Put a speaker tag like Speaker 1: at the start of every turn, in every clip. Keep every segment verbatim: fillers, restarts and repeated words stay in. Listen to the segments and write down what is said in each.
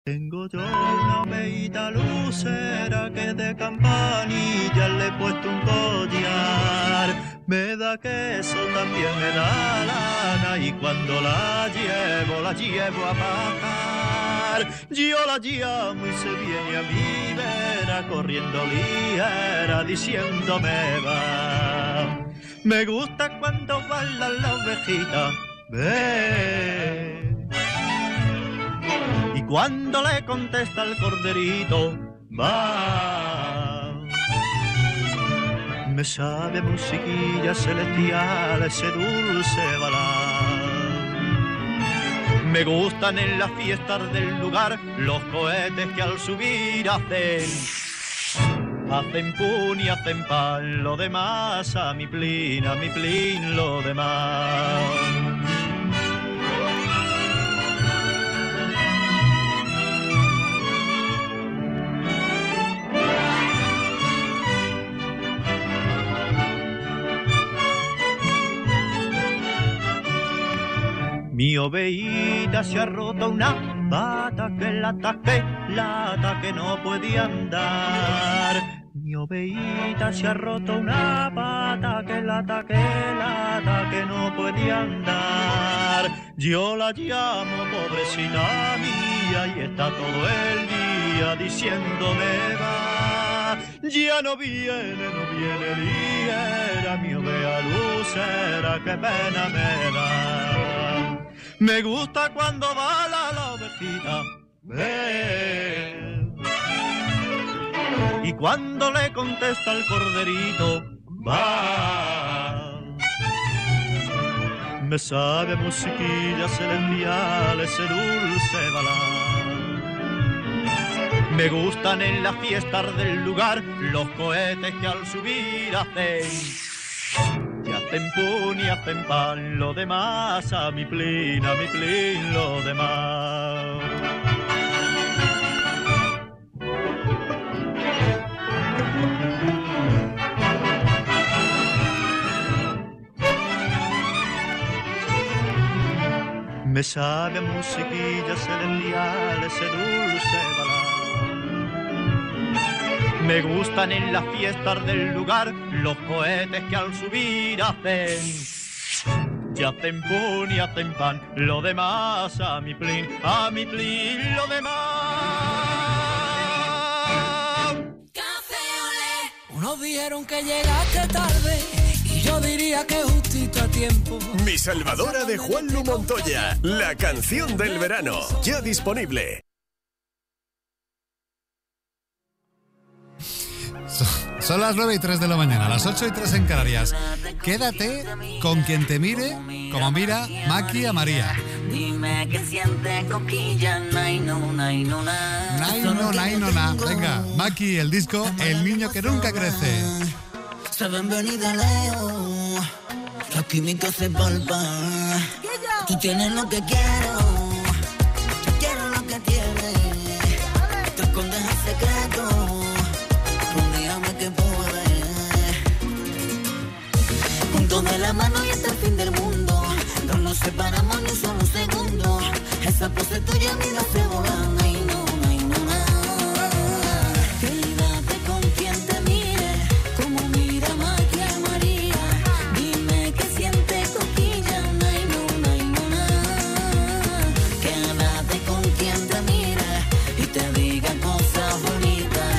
Speaker 1: Tengo yo una oveita lucera que de campanilla le he puesto un collar. Me da queso, también me da lana y cuando la llevo, la llevo a pajar. Yo la llamo y se viene a mi vera corriendo ligera diciéndome va. Me gusta cuando bailan la ovejita, ve. Y cuando le contesta el corderito, va. Me sabe musiquilla celestial ese dulce balar. Me gustan en las fiestas del lugar los cohetes que al subir hacen, hacen pun y hacen pan. Lo demás a mi plin, a mi plin, lo demás. Mi oveíta se ha roto una pata que la ataque, la ataque no puede andar. Mi oveíta se ha roto una pata que la ataque, la ataque no puede andar. Yo la llamo pobrecita mía y está todo el día diciéndome va. Ya no viene, no viene ligera mi ovea lucera, qué pena me da. Me gusta cuando bala la ovejita, ve. Y cuando le contesta el corderito, va. Me sabe musiquilla celestial ese dulce balar. Me gustan en las fiestas del lugar los cohetes que al subir hacen, y hacen pun y hacen pan. Lo demás a mi plin, a mi plin, lo demás. Me sabe a musiquilla celestial ese dulce balar. Me gustan en las fiestas del lugar los cohetes que al subir hacen, y hacen pun y hacen pan. Lo demás a mi plin, a mi plin, lo demás.
Speaker 2: Café olé. Unos dijeron que llegaste tarde y yo diría que justito a tiempo.
Speaker 3: Mi Salvadora de Juanlu Montoya, la canción del verano, ya disponible.
Speaker 4: Son las nueve y tres de la mañana, las ocho y tres en Canarias. Quédate con quien te mire como mira Maki a María.
Speaker 5: Dime que sientes coquilla, nay no, nay no, na.
Speaker 4: Nay no, nay no, na. Venga, Maki, el disco El niño que nunca crece.
Speaker 5: Se ven venir de lejos, la química se palpa. Tú tienes lo que quiero, yo quiero lo que tienes. Te escondes el secreto, dígame que puedes. Juntos de la mano y hasta el fin del mundo, no nos separamos ni solo un segundo. Esa pose tuya ni la se volan, ay no, ay no, no. Quédate con quien te mire, como mira Maki a María. Dime que sientes coquilla, ay no, ay no, no. Quédate con quien te mire y te diga cosas bonitas.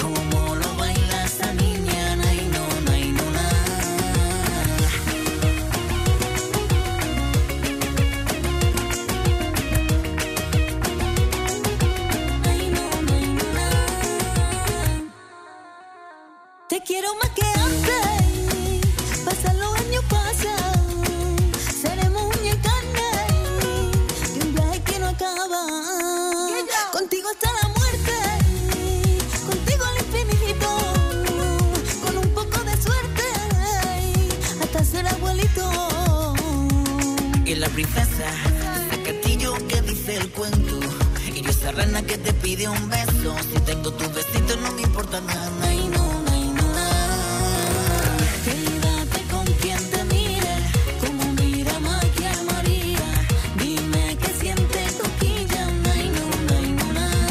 Speaker 2: Te quiero más que antes, pasan los años pasan, seremos uña y carne, de un viaje que no acaba, contigo hasta la muerte, contigo al infinito, con un poco de suerte, hasta ser abuelito.
Speaker 5: Y la princesa, ese castillo que dice el cuento, y yo esa rana que te pide un beso, si tengo tus besitos no me importa nada, ay no.
Speaker 2: Quédate con quien te mire, como mira Maki a María. Dime que sientes coquilla, ay no, ay no, no.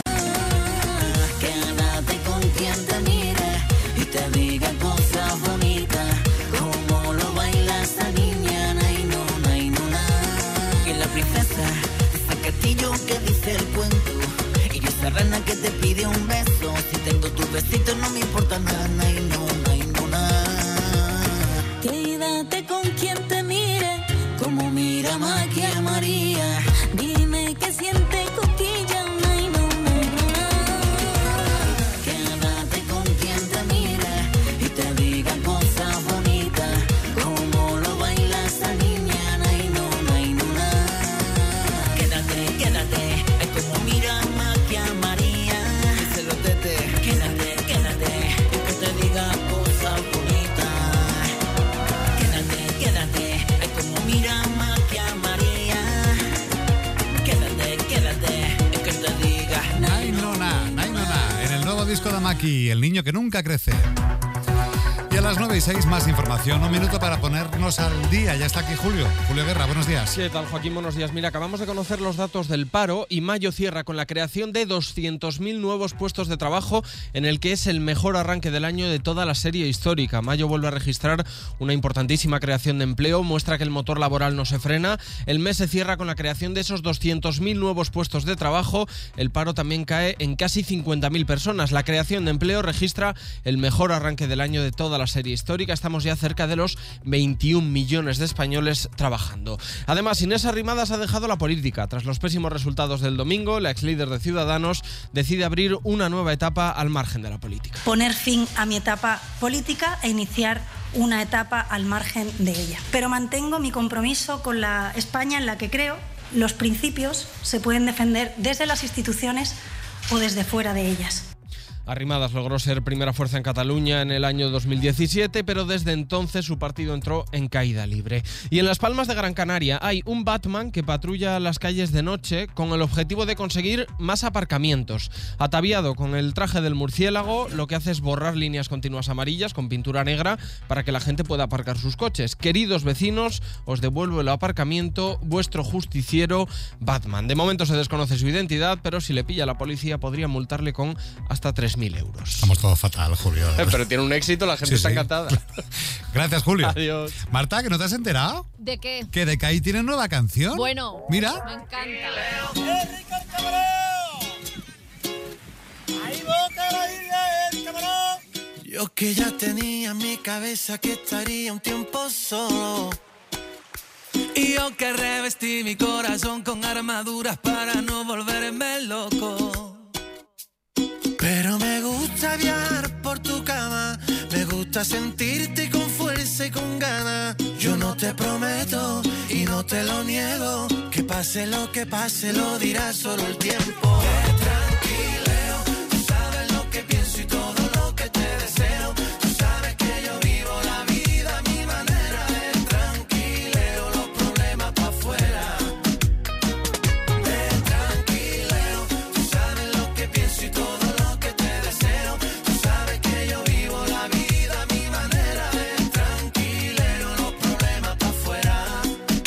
Speaker 5: esa rana que te pide un beso. Si tengo tus besitos no me importa nada, nada, no, nada, no, nada.
Speaker 2: Quédate con quien te mire, como mira Maquia María. Dime que siente coquilla, nada, no, no, nada.
Speaker 5: Quédate con quien te mire y te diga cosas bonitas, como lo baila esa niña, nada, no, nada, no, nada. Quédate, quédate, es como mira Maquia María. Se lo tete, quédate, quédate, que te diga cosas bonitas. Quédate, quédate, es como mira Maquia María. Quédate, quédate, es que te diga
Speaker 4: Nainona, Nainona, en el nuevo disco de Maki, El niño que nunca crece. Y a las nueve y seis más información, un minuto para ponernos al día. Ya está aquí Julio. Julio Guerra, buenos días.
Speaker 6: ¿Qué tal, Joaquín? Buenos días. Mira, acabamos de conocer los datos del paro y mayo cierra con la creación de doscientos mil nuevos puestos de trabajo, en el que es el mejor arranque del año de toda la serie histórica. Mayo vuelve a registrar una importantísima creación de empleo, muestra que el motor laboral no se frena. El mes se cierra con la creación de esos doscientos mil nuevos puestos de trabajo. El paro también cae en casi cincuenta mil personas. La creación de empleo registra el mejor arranque del año de toda la serie histórica. Estamos ya cerca de los veintiún millones de españoles trabajando. Además, Inés Arrimadas ha dejado la política. Tras los pésimos resultados del domingo, la ex líder de Ciudadanos decide abrir una nueva etapa al margen de la política.
Speaker 7: Poner fin a mi etapa política e iniciar una etapa al margen de ella. Pero mantengo mi compromiso con la España en la que creo. Los principios se pueden defender desde las instituciones o desde fuera de ellas.
Speaker 6: Arrimadas logró ser primera fuerza en Cataluña en el año dos mil diecisiete, pero desde entonces su partido entró en caída libre. Y en Las Palmas de Gran Canaria hay un Batman que patrulla las calles de noche con el objetivo de conseguir más aparcamientos. Ataviado con el traje del murciélago, lo que hace es borrar líneas continuas amarillas con pintura negra para que la gente pueda aparcar sus coches. Queridos vecinos, os devuelvo el aparcamiento, vuestro justiciero Batman. De momento se desconoce su identidad, pero si le pilla la policía podría multarle con hasta tres mil euros.
Speaker 4: Estamos todo fatal, Julio.
Speaker 6: Pero tiene un éxito, la gente
Speaker 4: Sí,
Speaker 6: está
Speaker 4: sí.
Speaker 6: encantada.
Speaker 4: Gracias, Julio.
Speaker 6: Adiós.
Speaker 4: Marta, ¿que no te has enterado?
Speaker 8: ¿De qué?
Speaker 4: Que De Kai tiene nueva canción.
Speaker 8: Bueno,
Speaker 4: Mira.
Speaker 8: me encanta.
Speaker 5: Yo que ya tenía en mi cabeza que estaría un tiempo solo. Y yo que revestí mi corazón con armaduras para no volverme loco. Pero me gusta viajar por tu cama, me gusta sentirte con fuerza y con ganas. Yo no te prometo y no te lo niego, que pase lo que pase lo dirá solo el tiempo. Qué tranquileo, tú sabes lo que pienso y todo lo que te deseo. Tú sabes que yo vivo la vida a mi manera. De tranquileo, los problemas pa' afuera. De tranquileo, tú sabes lo que pienso y todo lo que te deseo. Tú sabes que yo vivo la vida a mi manera. De tranquileo, los problemas pa' afuera.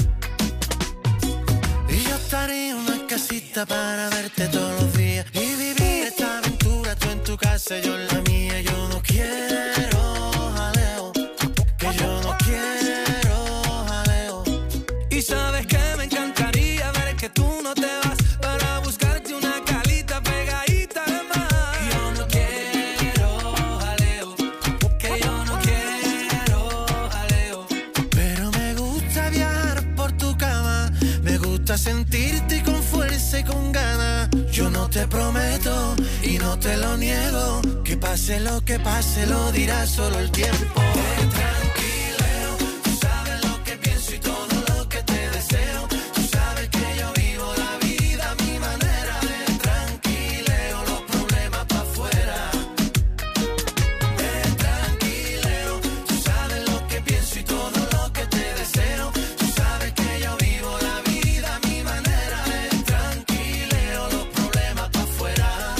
Speaker 5: Y yo estaría en una casita para verte todos los días y vivir esta aventura, tú en tu casa, yo en la mía. Yo no quiero jaleo, que yo no quiero jaleo. Y sabes que me encantaría ver que tú no te vas para buscarte una calita pegadita de más. Yo no quiero jaleo, que yo no quiero jaleo. Pero me gusta viajar por tu cama, me gusta sentirte con fuerza y con ganas. Yo no te prometo y no te lo niego, que pase lo que pase lo dirá solo el tiempo. De tranquileo, tú sabes lo que pienso y todo lo que te deseo. Tú sabes que yo vivo la vida a mi manera. De tranquileo, los problemas pa' afuera. De tranquileo, tú sabes lo que pienso y todo lo que te deseo. Tú sabes que yo vivo la vida a mi manera. De tranquileo, los problemas pa' afuera.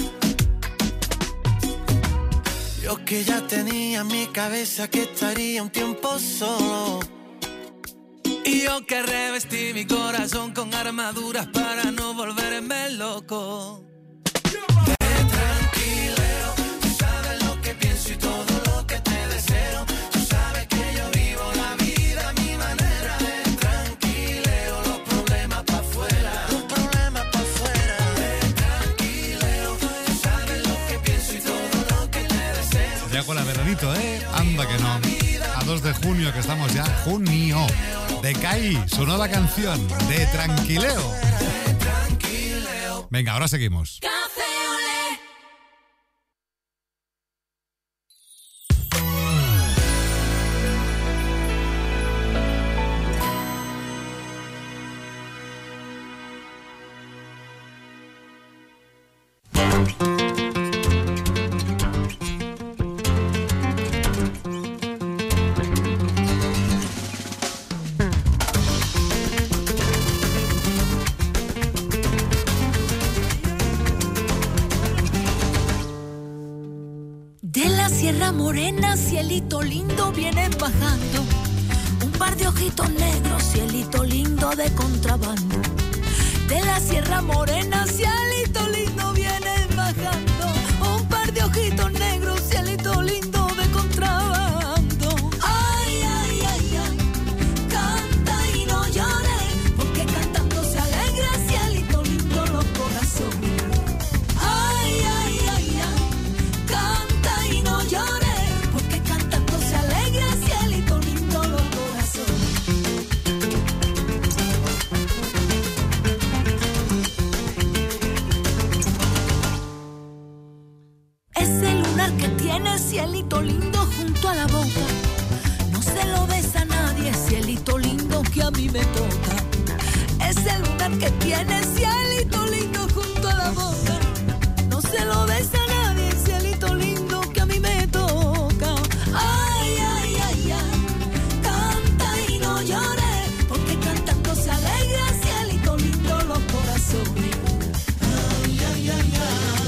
Speaker 5: Yo que ya tenía en mi cabeza que estaría un tiempo solo. Y yo que revestí mi corazón con armaduras para no volverme loco. De tranquileo, tú sabes lo que pienso y todo lo que te deseo. Tú sabes que yo vivo la vida a mi manera. De tranquileo, los problemas pa' afuera. Los problemas pa' afuera. De tranquileo,
Speaker 4: Ya con el veranito, ¿eh? Anda que no. A dos de junio, que estamos ya. Junio. De Kai, su nueva canción, de Tranquileo. Venga, ahora seguimos.
Speaker 2: Morena, cielito lindo, vienen bajando un par de ojitos negros, cielito lindo de contrabando. De la Sierra Morena, cielito lindo, vienen bajando un par de ojitos negros, cielito lindo de contrabando. Ay, ay, ay, ay, canta y no llores, porque cantando se alegra, cielito lindo los corazones. Ay, ay, ay, ay, canta y no llores. Cielito lindo junto a la boca, no se lo besa a nadie, cielito lindo que a mí me toca. Es el lunar que tiene, cielito lindo junto a la boca, no se lo besa a nadie, cielito lindo que a mí me toca. Ay, ay, ay, ay, canta y no llores, porque cantando se alegra, cielito lindo los corazones. Ay, ay, ay, ay.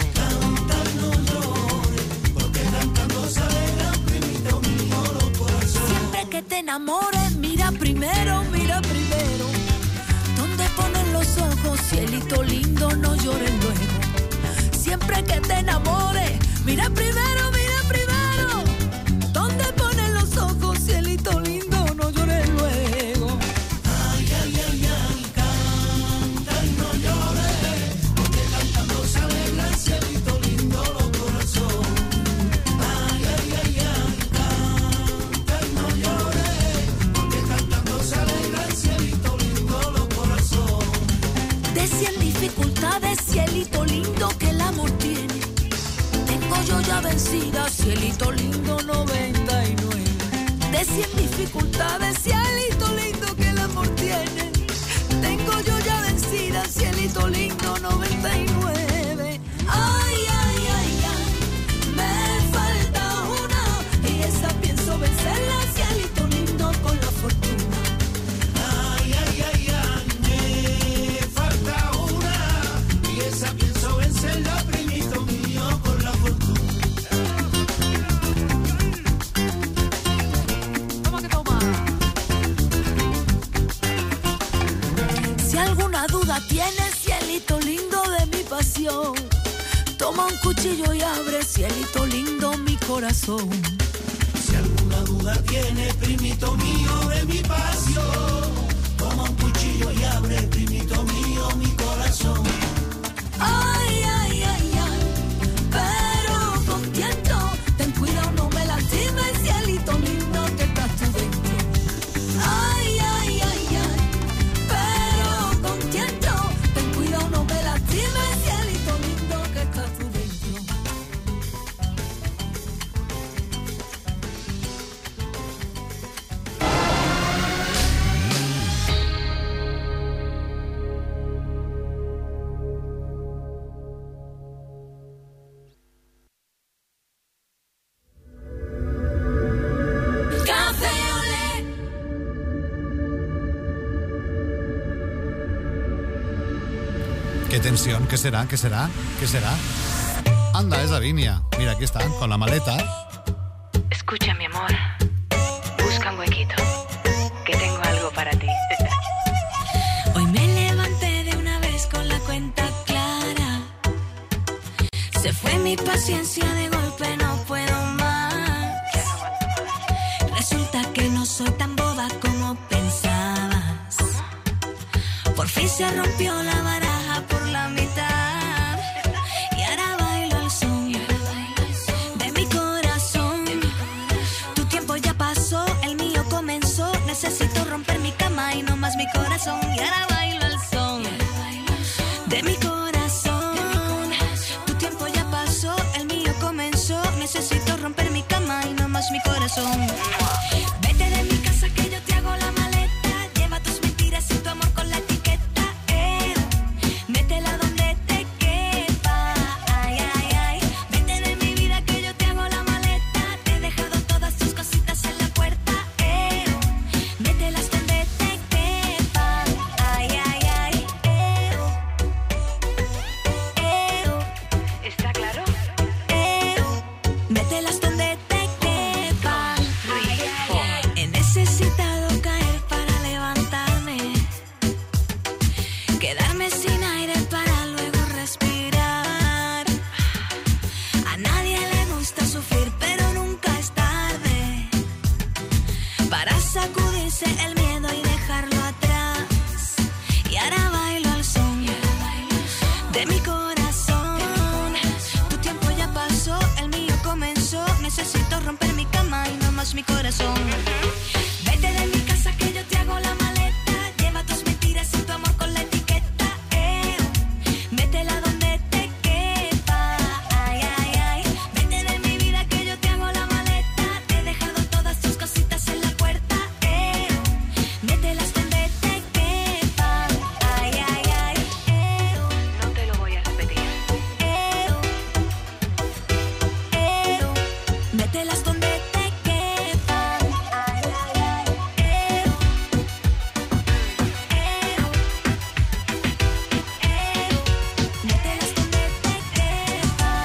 Speaker 2: Que te enamores, mira primero, mira primero, donde ponen los ojos, cielito lindo, no llores luego. Siempre que te enamores, mira primero, mira primero, donde ponen los ojos, cielito lindo, no llores luego. Ay, ay, ay, ay, canta y no llores, porque cantando se alegra, cielito lindo, los corazones. Ay, ay, ay, ay, canta y no llores, porque cantando se alegra, cielito lindo, los corazones. De cien dificultades, cielito lindo que el amor tiene, tengo yo ya vencida, cielito lindo noventa y nueve. De cien dificultades, cielito lindo que el amor tiene, tengo yo ya vencida, cielito lindo noventa y nueve. Ay, ay, ay, ay, me falta una y esa pienso vencerla, cielito lindo con la fortuna. Ay, ay, ay, ay, me falta una y esa pienso vencerla, primito mío, con la fortuna. Toma que toma. Si alguna duda tienes, cielito lindo de mi pasión, toma un cuchillo y abre, cielito lindo, mi corazón. Si alguna duda tienes, primito mío de mi pasión, toma un cuchillo y abre, primito mío, mi corazón. Ay, ay, ay, ay, pero con tiento, ten cuidado, no me lastimes, cielito lindo, que estás tú dentro. Ay, ay, ay, ay, pero con tiento, ten cuidado, no me lastimes, cielito lindo, que estás tú dentro.
Speaker 4: Qué tensión, ¿qué será? ¿Qué será? ¿Qué será? Anda, es Davinia. Mira, aquí está, con la maleta.
Speaker 8: Escucha, mi amor. Busca un huequito, que tengo algo para ti.
Speaker 2: Hoy me levanté de una vez con la cuenta clara. Se fue mi paciencia de golpe, no puedo más. Resulta que no soy tan boba como pensabas. Por fin se rompió la baraja por la mitad. Y ahora bailo al son de mi corazón. corazón. Vete de mi casa que yo te hago la maleta. Lleva tus mentiras y tu amor con la etiqueta. Eh, métela donde te quepa. Ay, ay, ay. Vete de mi vida que yo te hago la maleta. Te he dejado todas tus cositas en la puerta. Eh, mételas donde te quepa. Ay, ay, ay. Eh,
Speaker 8: No te lo voy a repetir.
Speaker 2: eh, eh, mételas donde te quepa. Ay, ay, ay. Eh, eh, eh, mételas donde te quepa.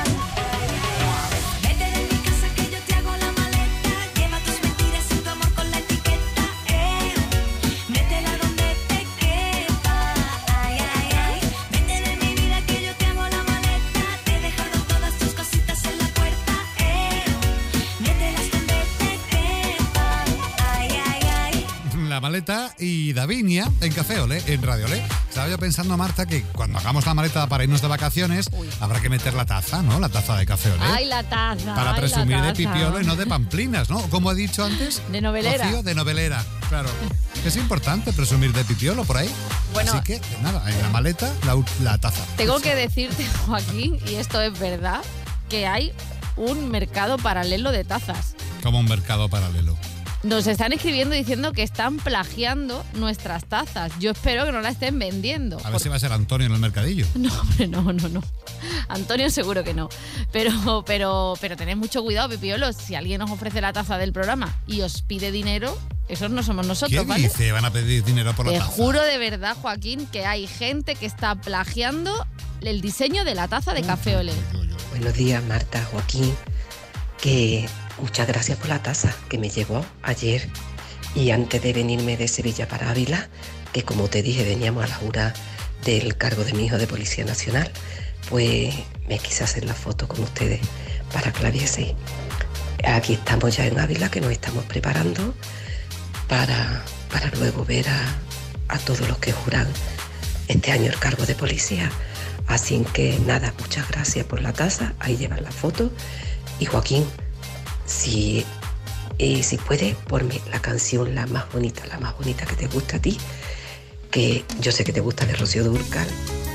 Speaker 2: Vete de mi casa que yo te hago la maleta. Lleva tus mentiras y tu amor con la etiqueta. Eh, métela donde te quepa. Ay, ay, ay. Vete de mi vida que yo te hago la maleta. Te he dejado todas tus cositas en la puerta. Eh, mételas donde te quepa. Ay, ay, ay.
Speaker 4: La maleta y Davinia en Café Olé, en Radio Olé. Estaba yo pensando, Marta, que cuando hagamos la maleta para irnos de vacaciones,
Speaker 9: Uy.
Speaker 4: habrá que meter la taza, ¿no? La taza de Café Olé.
Speaker 9: Ay, la taza.
Speaker 4: para
Speaker 9: ay,
Speaker 4: presumir
Speaker 9: la
Speaker 4: de
Speaker 9: taza.
Speaker 4: pipiolo y no de pamplinas, ¿no? Como he dicho antes.
Speaker 9: De novelera.
Speaker 4: Rocío, de novelera, claro. Que es importante presumir de pipiolo por ahí.
Speaker 9: Bueno.
Speaker 4: Así que, nada, en la maleta, la, u- la taza.
Speaker 9: Tengo que decirte, Joaquín, y esto es verdad, que hay un mercado paralelo de tazas.
Speaker 4: Como un mercado paralelo.
Speaker 9: Nos están escribiendo diciendo que están plagiando nuestras tazas. Yo espero que no la estén vendiendo.
Speaker 4: A ver si va a ser Antonio en el mercadillo.
Speaker 9: No, hombre, no, no, no. Antonio seguro que no. Pero, pero, pero tened mucho cuidado, pipiolos. Si alguien os ofrece la taza del programa y os pide dinero, esos no somos nosotros,
Speaker 4: ¿Qué
Speaker 9: ¿vale?
Speaker 4: dice? Van a pedir dinero por
Speaker 9: Te
Speaker 4: la taza.
Speaker 9: juro de verdad, Joaquín, que hay gente que está plagiando el diseño de la taza de Café Olé.
Speaker 10: Buenos días, Marta, Joaquín, que muchas gracias por la taza que me llegó ayer y antes de venirme de Sevilla para Ávila, que como te dije veníamos a la jura del cargo de mi hijo de Policía Nacional, pues me quise hacer la foto con ustedes para que la vieseis. Aquí estamos ya en Ávila, que nos estamos preparando para, para luego ver a, a todos los que juran este año el cargo de policía. Así que nada, muchas gracias por la taza, ahí llevan la foto. Y Joaquín, si, eh, si puedes, ponme la canción la más bonita, la más bonita que te gusta a ti, que yo sé que te gusta de Rocío Dúrcal.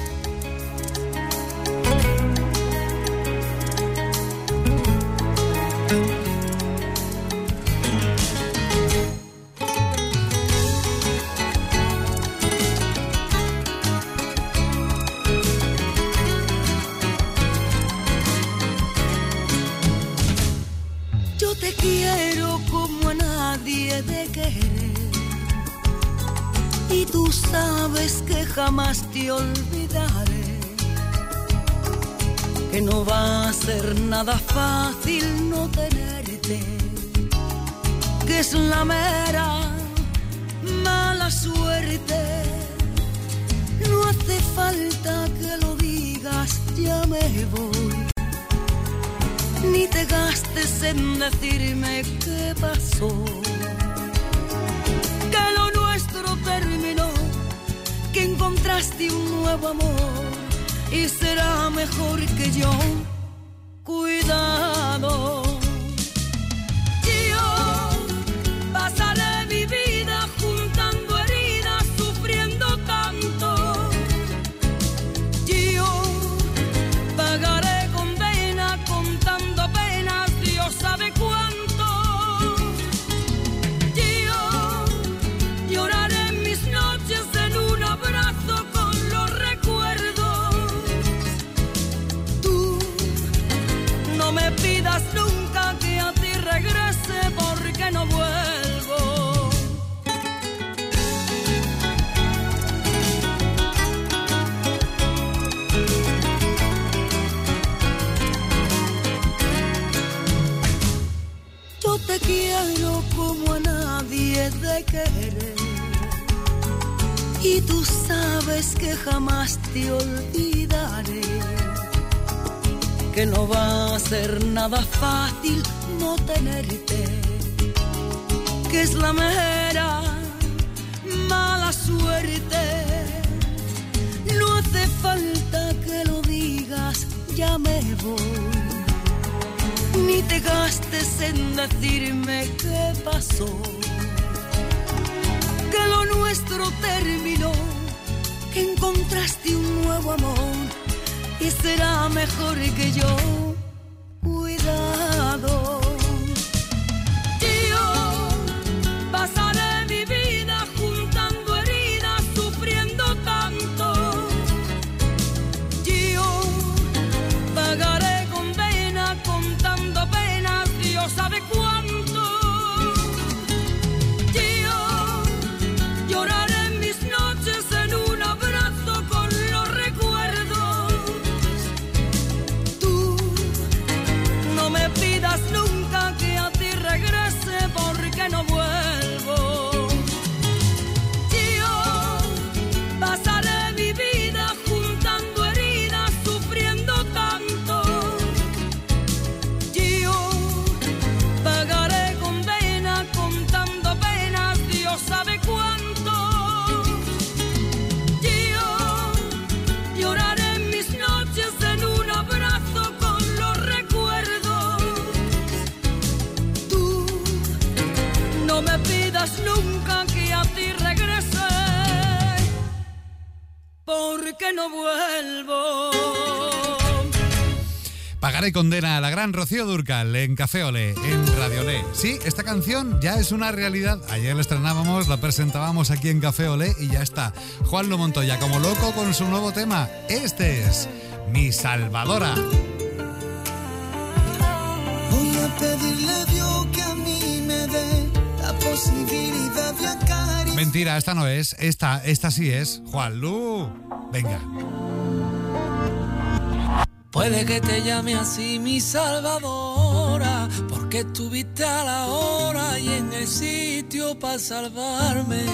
Speaker 2: Yo te quiero como a nadie de querer y tú sabes que jamás te olvidaré, que no va a ser nada fácil no tenerte, que es la mera mala suerte. No hace falta que lo digas, ya me voy. Ni te gastes en decirme qué pasó, que lo nuestro terminó, que encontraste un nuevo amor y será mejor que yo. Cuidado, yo pasaré mi vida juntando heridas, sufriendo tanto. Yo pagaré sabe cuánto. Yo lloraré en mis noches en un abrazo con los recuerdos. Tú no me pidas nunca que a ti regrese porque no vuelvo. Yo te quiero como a nadie de querer y tú sabes que jamás te olvidaré, que no va a ser nada fácil no tenerte, que es la mera mala suerte. No hace falta que lo digas, ya me voy. ni te gastes en decirme qué pasó, que lo nuestro terminó, que encontraste un nuevo amor y será mejor que yo. Cuidado, yo pasaré mi vida juntando heridas, sufriendo tanto. Yo pagaré condena contando penas, Dios sabe cuánto. Yo lloraré en mis noches en un abrazo con los recuerdos. Tú no me pidas nunca que a ti regrese porque no vuelvo. Yo pasaré mi vida juntando heridas, sufriendo tanto. Yo pagaré condena contando penas, Dios sabe cuánto. Yo lloraré en mis noches en un abrazo con los recuerdos. Tú no me pidas nunca que a ti regrese porque no vuelvo.
Speaker 4: Pagaré condena a la gran Rocío Dúrcal en Café Olé, en Radio Olé. Sí, esta canción ya es una realidad. Ayer la estrenábamos, la presentábamos aquí en Café Olé y ya está. Juanlu Montoya como loco con su nuevo tema. Este es Mi Salvadora.
Speaker 5: Voy a pedirle a Dios que a mí me dé la posibilidad de acariciar.
Speaker 4: Mentira, esta no es. Esta, esta sí es. Juanlu, venga.
Speaker 11: Puede que te llame así mi salvadora, porque estuviste a la hora y en el sitio para salvarme.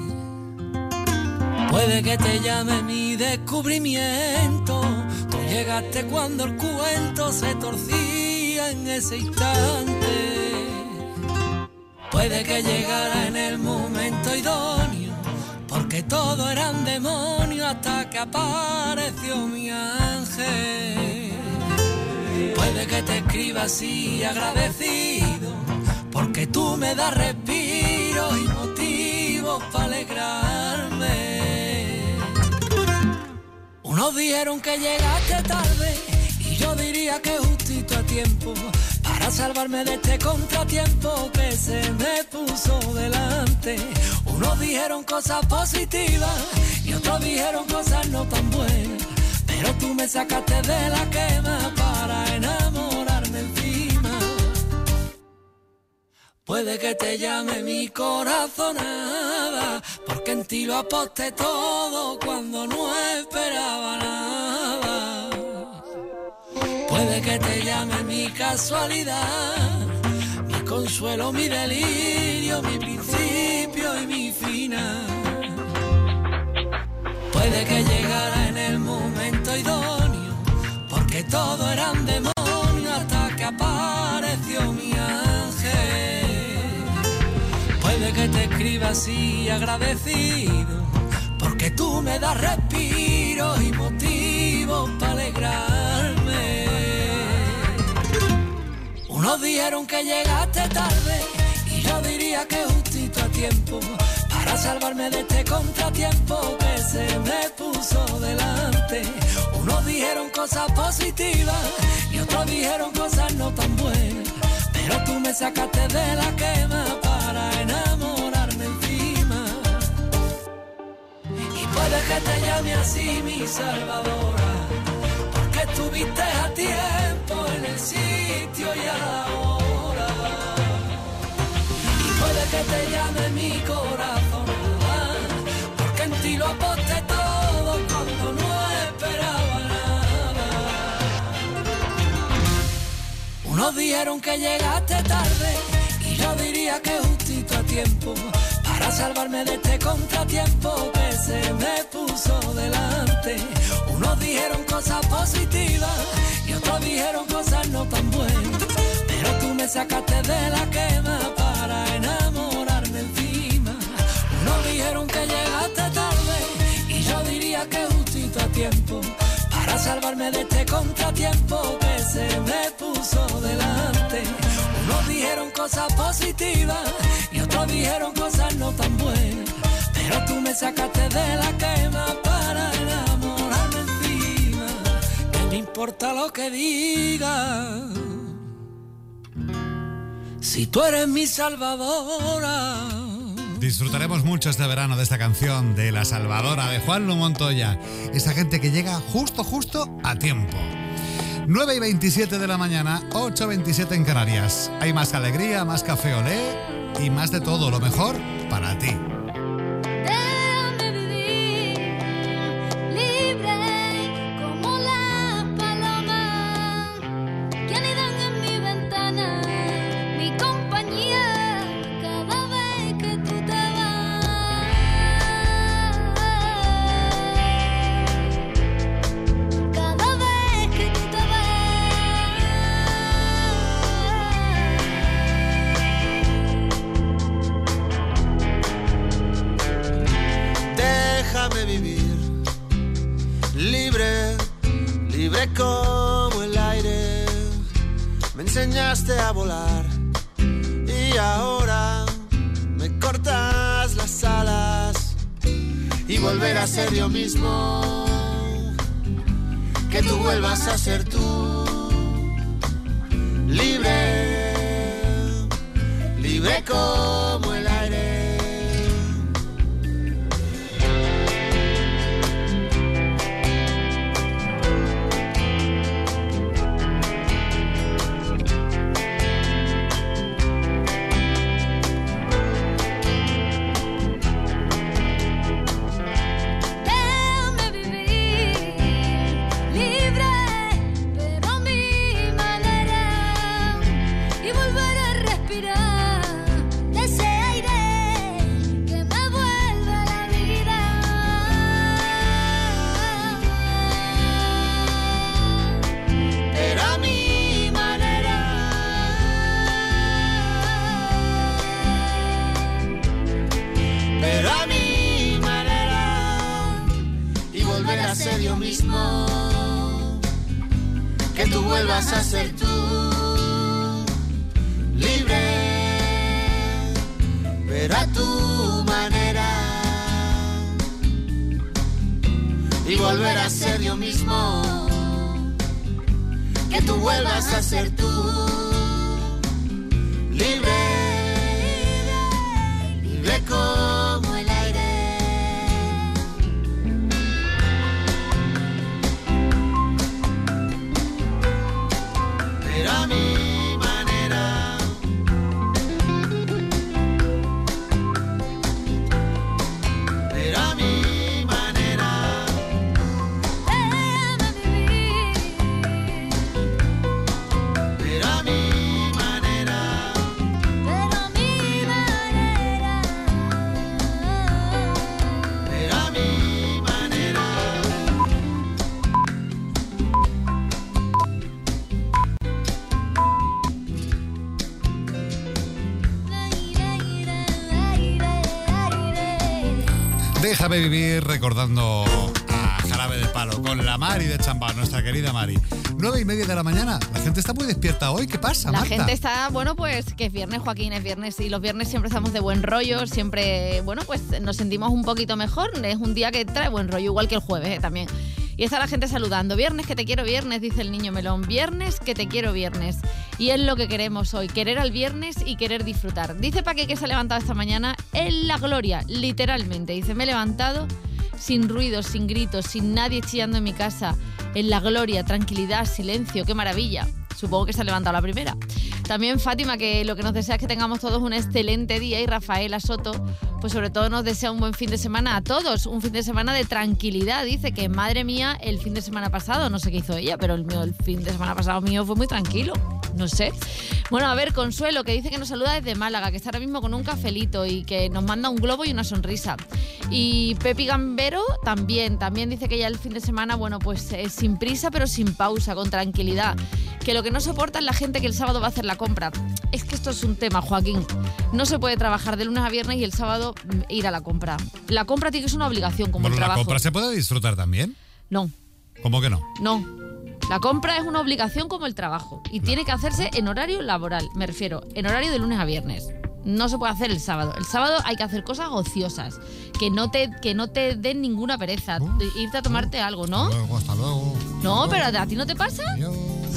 Speaker 11: Puede que te llame mi descubrimiento, tú llegaste cuando el cuento se torcía en ese instante. Puede que llegara en el momento idóneo, porque todo eran demonios hasta que apareció mi ángel. Puede que te escriba así agradecido, porque tú me das respiro y motivos para alegrarme. Unos dijeron que llegaste tarde y yo diría que justito a tiempo, para salvarme de este contratiempo que se me puso delante. Unos dijeron cosas positivas y otros dijeron cosas no tan buenas, pero tú me sacaste de la quema para enamorarme encima. Puede que te llame mi corazonada, porque en ti lo aposté todo cuando no esperaba nada. Puede que te llame mi casualidad, mi consuelo, mi delirio, mi principio y mi final. Puede que llegara en el momento idóneo, porque todo eran demonios hasta que apareció mi ángel. Puede que te escriba así agradecido, porque tú me das respiro y motivos para alegrarme. Unos dijeron que llegaste tarde y yo diría que justito a tiempo, para salvarme de este contratiempo que se me puso delante. Unos dijeron cosas positivas y otros dijeron cosas no tan buenas, pero tú me sacaste de la quema para enamorarme encima. Y puede que te llame así mi salvadora, porque estuviste a tiempo en el sitio y a la hora. Y puede que te llame mi corazón, porque en ti lo aposté todo cuando no esperaba nada. Unos dijeron que llegaste tarde y yo diría que justito a tiempo, para salvarme de este contratiempo que se me puso delante. Unos dijeron cosas positivas y otros dijeron cosas no tan buenas, pero tú me sacaste de la quema para enamorarme encima. Unos dijeron que llegaste tarde y yo diría que justito a tiempo, para salvarme de este contratiempo que se me puso delante. sacaste de la quema para enamorarme encima. Que me importa lo que diga, si tú eres mi salvadora.
Speaker 4: Disfrutaremos mucho este verano de esta canción de La Salvadora de Juanlu Montoya. Esa gente que llega justo, justo a tiempo. nueve y veintisiete de la mañana, ocho y veintisiete en Canarias. Hay más alegría, más café olé y más de todo, lo mejor para ti.
Speaker 2: Déjame vivir libre como las palomas que anidan en mi ventana, mi compañía cada vez que tú te vas. Cada vez que tú te
Speaker 12: Déjame vivir libre, libre como el aire. Me enseñaste a volar y ahora me cortas las alas y volver a ser yo mismo, que tú vuelvas a ser tú. Libre, libre como el aire. Que tú vuelvas a ser tú, libre, pero a tu manera, y volver a ser yo mismo, que tú vuelvas a ser tú, libre, libre como el aire. Pero a mi manera, pero a mi manera, déjame vivir, pero a mi manera, pero a mi manera, pero a mi manera.
Speaker 4: Déjame vivir recordando a Jarabe de Palo con la Mari de Chambao, nuestra querida Mari. Nueve y media de la mañana. La gente está muy despierta hoy. ¿Qué pasa,
Speaker 9: La
Speaker 4: Marta?
Speaker 9: gente está, bueno, pues que es viernes, Joaquín, es viernes y los viernes siempre estamos de buen rollo, siempre, bueno, pues nos sentimos un poquito mejor. Es un día que trae buen rollo, igual que el jueves eh, también. Y está la gente saludando. Viernes que te quiero viernes, dice el niño melón. Viernes que te quiero viernes. Y es lo que queremos hoy, querer al viernes y querer disfrutar. Dice Paque que se ha levantado esta mañana en la gloria, literalmente. Dice, me he levantado sin ruidos, sin gritos, sin nadie chillando en mi casa. En la gloria, tranquilidad, silencio, qué maravilla. Supongo que se ha levantado la primera. También Fátima, que lo que nos desea es que tengamos todos un excelente día. Y Rafaela Soto, pues sobre todo nos desea un buen fin de semana a todos. Un fin de semana de tranquilidad. Dice que, madre mía, el fin de semana pasado, no sé qué hizo ella, pero el mío, el fin de semana pasado mío fue muy tranquilo. No sé. Bueno, a ver, Consuelo, que dice que nos saluda desde Málaga, que está ahora mismo con un cafelito y que nos manda un globo y una sonrisa. Y Pepi Gambero también, también dice que ya el fin de semana, bueno, pues eh, sin prisa pero sin pausa, con tranquilidad. Que lo que no soporta es la gente que el sábado va a hacer la compra. Es que esto es un tema, Joaquín. No se puede trabajar de lunes a viernes y el sábado ir a la compra. La compra tiene que ser una obligación, como
Speaker 4: Bueno,
Speaker 9: el trabajo.
Speaker 4: ¿la compra se puede disfrutar también?
Speaker 9: No.
Speaker 4: ¿Cómo que no?
Speaker 9: No. La compra es una obligación como el trabajo y tiene que hacerse en horario laboral. Me refiero, en horario de lunes a viernes. No se puede hacer el sábado. El sábado hay que hacer cosas ociosas, que no te, que no te den ninguna pereza.
Speaker 4: Uh,
Speaker 9: Irte a tomarte uh, algo, ¿no?
Speaker 4: Hasta luego, hasta luego.
Speaker 9: No,
Speaker 4: hasta
Speaker 9: pero
Speaker 4: luego.
Speaker 9: ¿a ti no te pasa?
Speaker 4: Yo.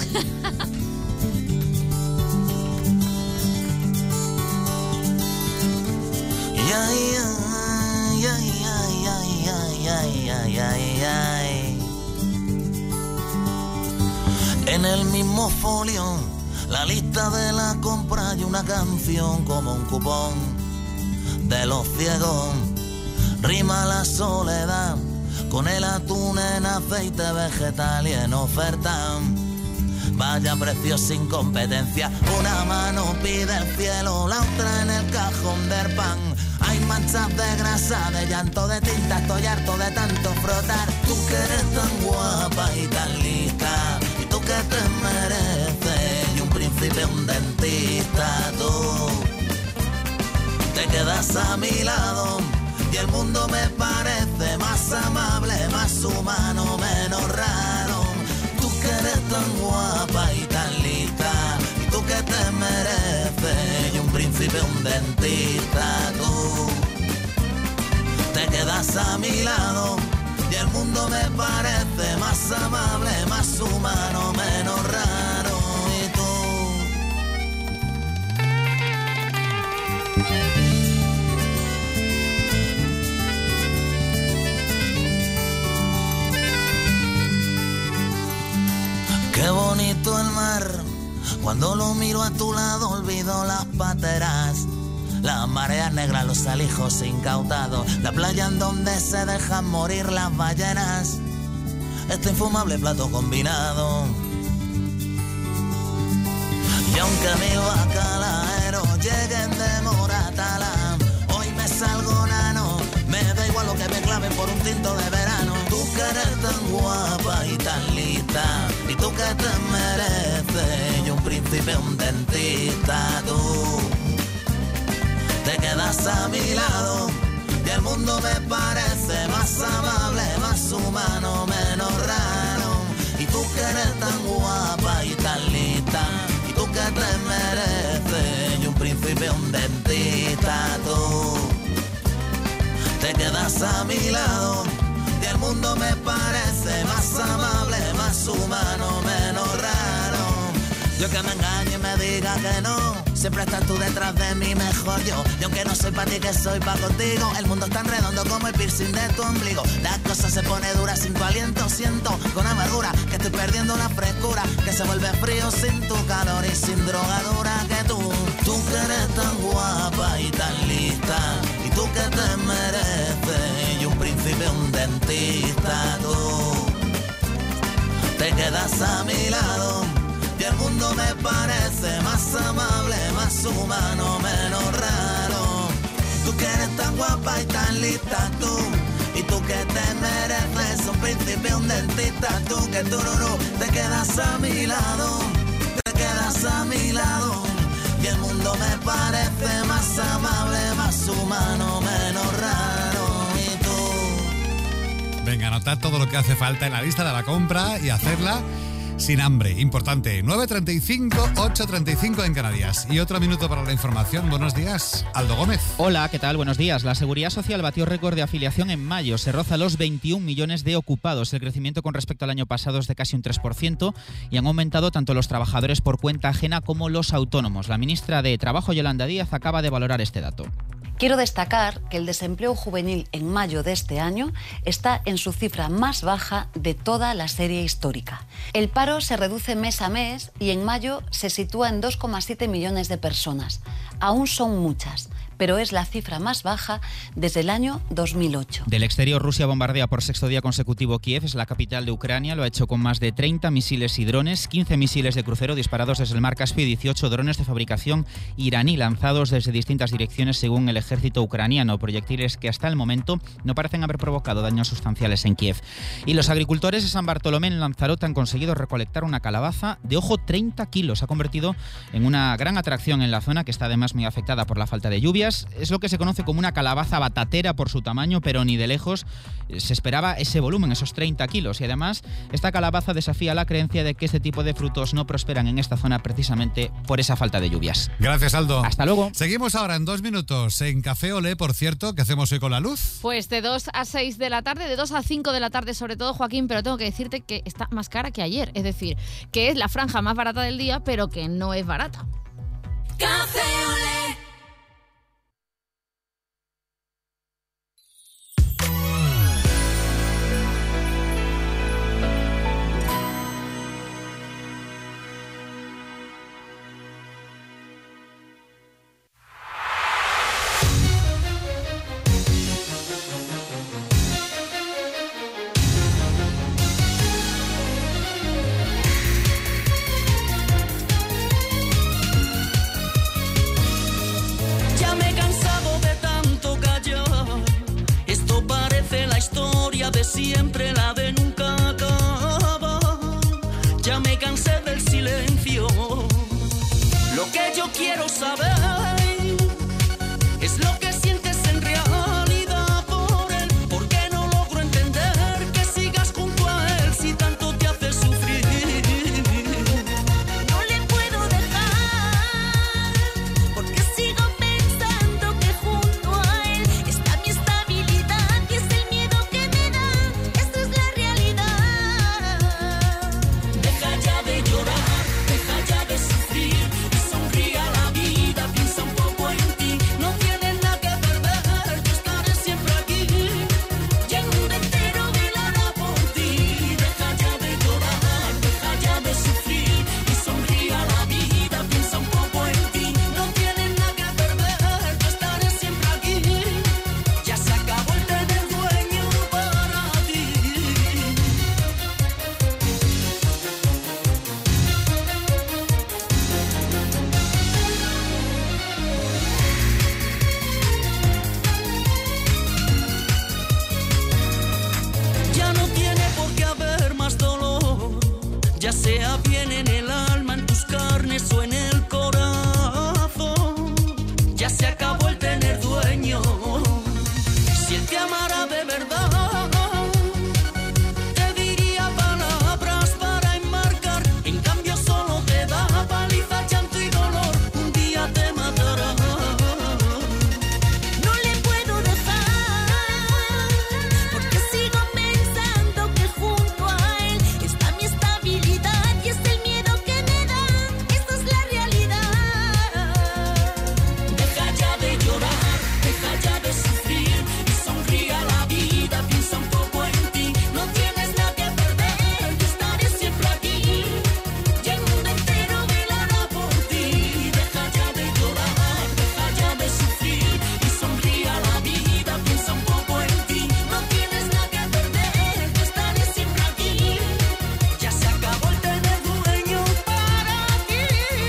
Speaker 5: Ay, ay, ay, ay, ay, ay, ay, ay, ay. En el mismo folio, la lista de la compra y una canción como un cupón de los ciegos. Rima la soledad con el atún en aceite vegetal y en oferta. Vaya precio sin competencia, una mano pide el cielo, la otra en el cajón del pan. Hay manchas de grasa, de llanto, de tinta, estoy harto de tanto frotar. Tú que eres tan guapa y tan lista, y tú que te mereces, y un príncipe, un dentista, tú te quedas a mi lado, y el mundo me parece más amable, más humano, menos raro. Tú que eres tan guapa y tan lista, y tú que te mereces, y un príncipe, un dentista, tú te quedas a mi lado, y el mundo me parece más amable, más humano, menos raro. Y tú qué bonito el mar, cuando lo miro a tu lado olvido las pateras, las mareas negras, los alijos incautados, la playa en donde se dejan morir las ballenas, este infumable plato combinado. Y aunque mis bacalaeros lleguen de Moratala, hoy me salgo nano, me da igual lo que me claven por un tinto de verano. Tú que eres tan guapa y tan lista, y tú que te mereces, y un príncipe, un dentista, tú te quedas a mi lado, y el mundo me parece más amable, más humano, menos raro. Y tú que eres tan guapa y tan lista, y tú que te mereces, y un príncipe, un dentista, tú te quedas a mi lado, y el mundo me parece más amable, más humano, menos raro. Yo que me engañe y me diga que no, siempre estás tú detrás de mí, mejor yo. Y aunque no soy para ti, que soy para contigo, el mundo es tan redondo como el piercing de tu ombligo. La cosa se pone dura sin tu aliento, siento con amargura que estoy perdiendo la frescura, que se vuelve frío sin tu calor y sin drogadura. Que tú, tú que eres tan guapa y tan lista, y tú que te mereces, y un príncipe, un dentista, tú te quedas a mi lado, y el mundo me parece más amable, más humano, menos raro. Tú que eres tan guapa y tan lista, tú, y tú que te mereces, un príncipe, un dentista, tú que tururú, te quedas a mi lado, te quedas a mi lado, y el mundo me parece más amable, más humano, menos raro. Y tú
Speaker 4: Venga, anotad todo lo que hace falta en la lista de la compra y hacerla sin hambre. Importante. nueve treinta y cinco, ocho treinta y cinco en Canarias. Y otro minuto para la información. Buenos días, Aldo Gómez.
Speaker 13: Hola, ¿qué tal? Buenos días. La Seguridad Social batió récord de afiliación en mayo. Se roza los veintiún millones de ocupados. El crecimiento con respecto al año pasado es de casi un tres por ciento y han aumentado tanto los trabajadores por cuenta ajena como los autónomos. La ministra de Trabajo, Yolanda Díaz, acaba de valorar este dato.
Speaker 14: Quiero destacar que el desempleo juvenil en mayo de este año está en su cifra más baja de toda la serie histórica. El paro se reduce mes a mes y en mayo se sitúa en dos coma siete millones de personas. Aún son muchas, pero es la cifra más baja desde el año dos mil ocho.
Speaker 13: Del exterior, Rusia bombardea por sexto día consecutivo Kiev, es la capital de Ucrania. Lo ha hecho con más de treinta misiles y drones, quince misiles de crucero disparados desde el mar Caspio y dieciocho drones de fabricación iraní lanzados desde distintas direcciones según el ejército ucraniano. Proyectiles que hasta el momento no parecen haber provocado daños sustanciales en Kiev. Y los agricultores de San Bartolomé en Lanzarote han conseguido recolectar una calabaza de, ojo, treinta kilos. Se ha convertido en una gran atracción en la zona, que está además muy afectada por la falta de lluvias. lluvias. Es lo que se conoce como una calabaza batatera por su tamaño, pero ni de lejos se esperaba ese volumen, esos treinta kilos. Y además, esta calabaza desafía la creencia de que este tipo de frutos no prosperan en esta zona precisamente por esa falta de lluvias.
Speaker 4: Gracias, Aldo.
Speaker 13: Hasta luego.
Speaker 4: Seguimos ahora en dos minutos en Café Olé, por cierto. ¿Qué hacemos hoy con la luz?
Speaker 9: Pues de dos a seis de la tarde, de dos a cinco de la tarde sobre todo, Joaquín, pero tengo que decirte que está más cara que ayer. Es decir, que es la franja más barata del día, pero que no es barata.
Speaker 2: Café Olé.
Speaker 11: De siempre, la de nunca acaba. Ya me cansé del silencio. Lo que yo quiero saber es lo que sientes en realidad por él. ¿Por qué no logro entender que sigas junto a él si tanto te hace sufrir?
Speaker 2: No le puedo dejar porque sigo pensando que junto a él está mi estabilidad y es el miedo que me da. Esta es la realidad.
Speaker 11: Deja ya de llorar, deja ya de sufrir y sonríe a la vida, piensa un poco en ti. No tienes nada que perder, yo estaré siempre aquí y el mundo entero velará por ti. Deja ya de llorar, deja ya de sufrir y sonríe a la vida, piensa un poco en ti. No tienes nada que perder, yo estaré siempre aquí. Ya se acabó el tener dueño para ti. Ya no tiene por qué haber más dolor, ya sea bien en el alma, en tus carnes o en el corazón. Ya se acabó el tener dueño. Si él te amara de verdad, te diría palabras para enmarcar. En cambio solo te da paliza, llanto y dolor. Un día te matará.
Speaker 2: No le puedo dejar porque sigo pensando que junto a él está mi estabilidad y es el miedo que me da. Esta es la realidad.
Speaker 11: Deja ya de llorar, deja ya de sufrir y sonríe a la vida, piensa un poco en ti. No tienes nada que perder, yo estaré siempre aquí y el mundo entero velará por ti. Deja ya de llorar, deja ya de sufrir y sonríe a la vida, piensa un poco en ti. No tienes nada que perder, yo estaré siempre aquí. Ya se acabó el tener dueño para ti.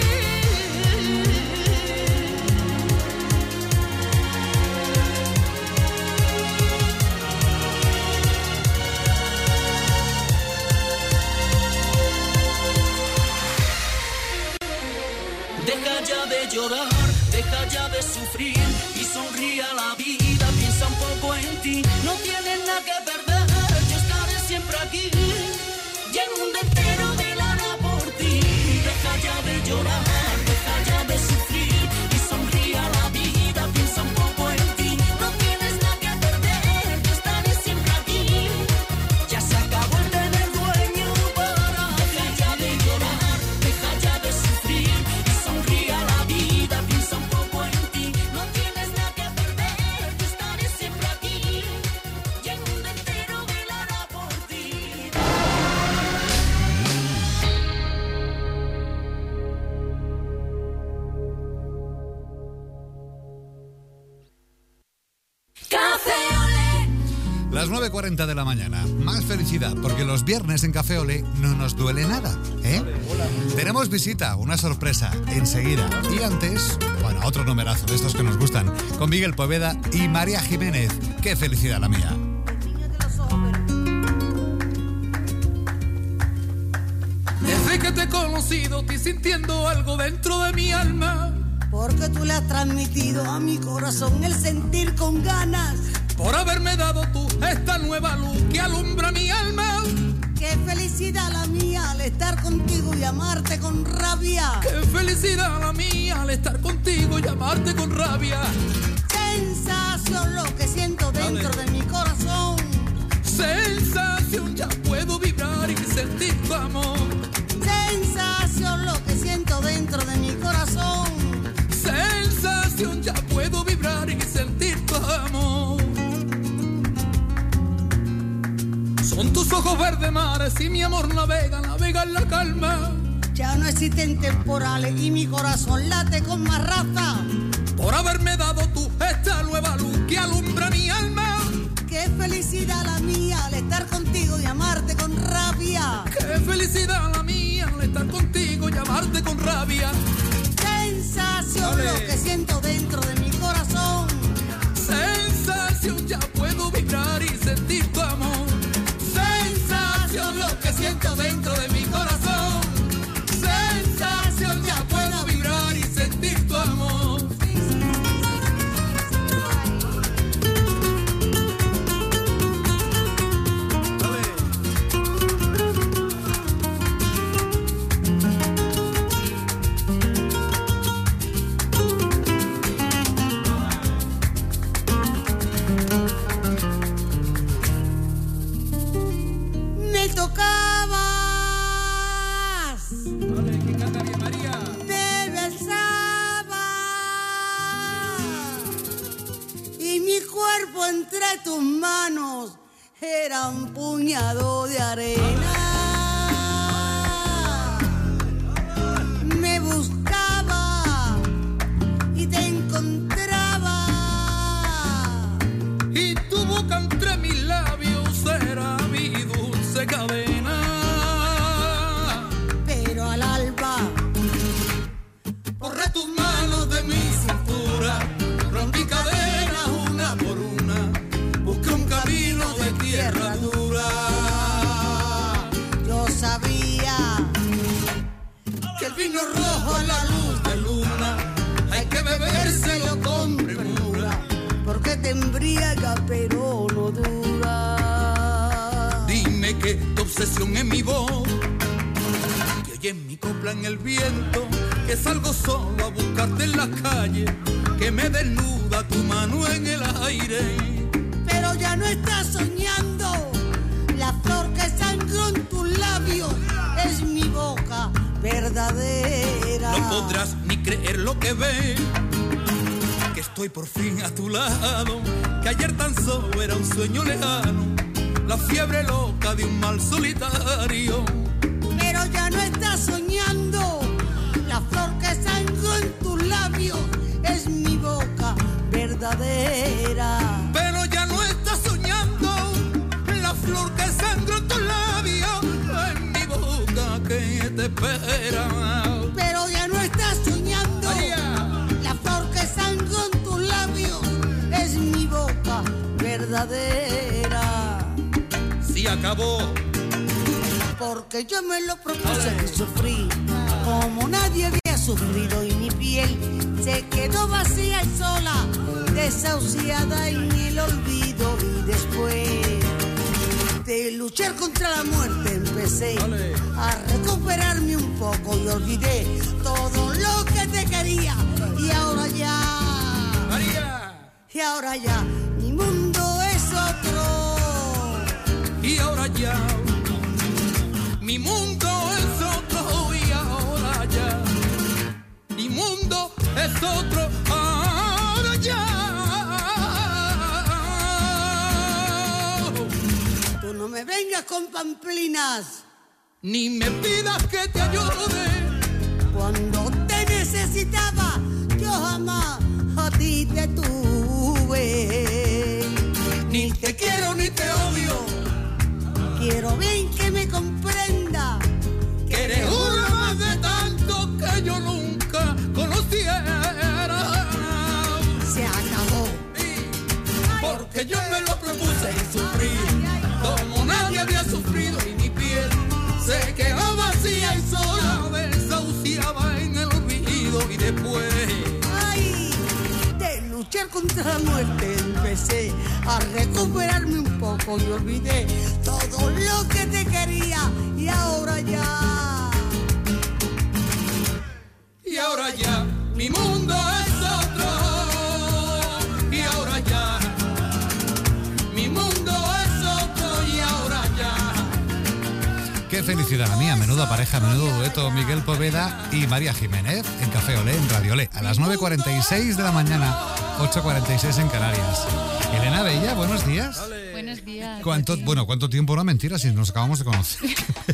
Speaker 11: Deja ya de llorar, deja ya de sufrir y sonríe a la vida, piensa un poco en ti. No tienes nada que perder, yo estaré siempre aquí y el mundo entero velará por ti. Deja ya de llorar, deja ya de sufrir y sonríe a la vida, piensa un poco en ti. No tienes nada que perder, yo estaré siempre aquí. Ya se acabó el tener dueño para ti. Deja ya de llorar, deja ya de sufrir y sonríe a la vida, piensa un poco en ti. No tienes nada que perder, yo estaré siempre aquí y el mundo entero velará por ti.
Speaker 2: Café Olé.
Speaker 4: Las nueve y cuarenta de la mañana. Más felicidad, porque los viernes en Café Olé no nos duele nada, ¿eh? Tenemos visita, una sorpresa, enseguida. Y antes, bueno, otro numerazo de estos que nos gustan, con Miguel Poveda y María Jiménez. ¡Qué felicidad la mía!
Speaker 15: Desde que te he conocido, estoy sintiendo algo dentro de mi alma. porque tú le has transmitido a mi corazón el sentir con ganas.
Speaker 11: Por haberme dado tú esta nueva luz que alumbra mi alma.
Speaker 15: Qué felicidad la mía al estar contigo y amarte con rabia.
Speaker 11: Qué felicidad la mía al estar contigo y amarte con rabia.
Speaker 15: Sensación lo que siento dentro Dale. de mi corazón.
Speaker 11: Sensación, ya puedo vibrar y sentir tu amor.
Speaker 15: Sensación lo que siento dentro de mi corazón.
Speaker 11: Sensación, ya puedo vibrar y sentir tu amor. Son tus ojos verdes mares y mi amor navega, navega en la calma.
Speaker 15: Ya no existen temporales y mi corazón late con más raza.
Speaker 11: Por haberme dado tú esta nueva luz que alumbra mi alma.
Speaker 15: Qué felicidad la mía al estar contigo y amarte con rabia.
Speaker 11: Qué felicidad la mía al estar contigo y amarte con rabia.
Speaker 15: Sensación Dale. lo que siento dentro de mi corazón.
Speaker 11: Sensación, ya puedo vibrar y sentir tu amor. Sensación, lo que siento dentro de mi corazón. Sensación, ya puedo vibrar y sentir tu amor.
Speaker 15: Entre tus manos era un puñado de arena. Me buscaba y te encontraba.
Speaker 11: Y tu boca entre mis labios era mi dulce cadena.
Speaker 15: Pero al alba
Speaker 11: borré tus manos de mi cintura. Rompí cadenas una por una. Busqué un camino de tierra dura.
Speaker 15: Yo sabía
Speaker 11: que el vino rojo a la luz de luna hay que bebérselo con premura,
Speaker 15: porque te embriaga pero no dura.
Speaker 11: Dime que tu obsesión es mi voz, que oye mi copla en el viento, que salgo solo a buscarte en la calle, que me desnuda tu mano en el aire.
Speaker 15: Pero ya no estás soñando, la flor que sangró en tus labios es mi boca verdadera.
Speaker 11: No podrás ni creer lo que ves, que estoy por fin a tu lado, que ayer tan solo era un sueño lejano, la fiebre loca de un mal solitario.
Speaker 15: Pero ya no estás soñando, la flor que sangró en tus labios es mi boca verdadera.
Speaker 11: Pero ya no estás soñando, la flor que sangró en tus labios es mi boca que te espera.
Speaker 15: Pero ya no estás soñando, María. La flor que sangró en tus labios es mi boca verdadera.
Speaker 11: Sí, acabó.
Speaker 15: Porque yo me lo propuse y sufrí como nadie había sufrido, y mi piel se quedó vacía y sola, desahuciada en el olvido. Y después de luchar contra la muerte empecé Dale. a recuperarme un poco y olvidé todo lo que te quería. Y ahora ya,
Speaker 11: María.
Speaker 15: Y ahora ya, mi mundo es otro.
Speaker 11: Y ahora ya, mi mundo es otro. Y ahora ya, mi mundo es otro. Ahora ya.
Speaker 15: Tú no me vengas con pamplinas,
Speaker 11: ni me pidas que te ayude.
Speaker 15: Cuando te necesitaba, yo jamás a ti te tuve.
Speaker 11: Ni te quiero ni te odio.
Speaker 15: Quiero bien que me comprenda
Speaker 11: que eres una más de tanto que yo nunca conociera.
Speaker 15: Se acabó.
Speaker 11: Sí, porque yo me lo propuse y sufrí como nadie había sufrido, y mi piel se quedó vacía y sola, desahuciada en el olvido. Y después
Speaker 15: luchar contra la muerte. Empecé a recuperarme un poco y olvidé todo lo que te quería. Y ahora ya,
Speaker 11: y ahora ya, mi mundo es otro. Y ahora ya, mi mundo es otro. Y ahora ya.
Speaker 4: Qué felicidad la mía, menuda pareja, menudo dueto, Miguel Poveda y María Jiménez en Café Olé, en Radio Olé, a las nueve cuarenta y seis de la mañana, ocho cuarenta y seis en Canarias. Elena Bella, buenos días.
Speaker 16: Buenos días.
Speaker 4: ¿Cuánto, bueno, ¿cuánto tiempo? No, mentira, si nos acabamos de conocer.